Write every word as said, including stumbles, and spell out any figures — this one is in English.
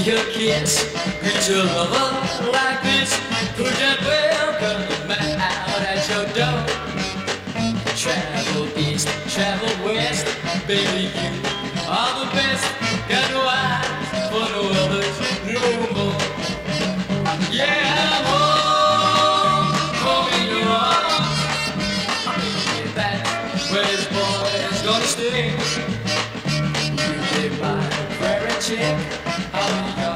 your kiss, greet your lover like this. Put that welcome mat out at your door. Travel east, travel west, baby, you are the best. Got no eyes for no others no more. Yeah, I'm home, home in your arms. That's where this boy's gonna stay. You live by prayer and check. How you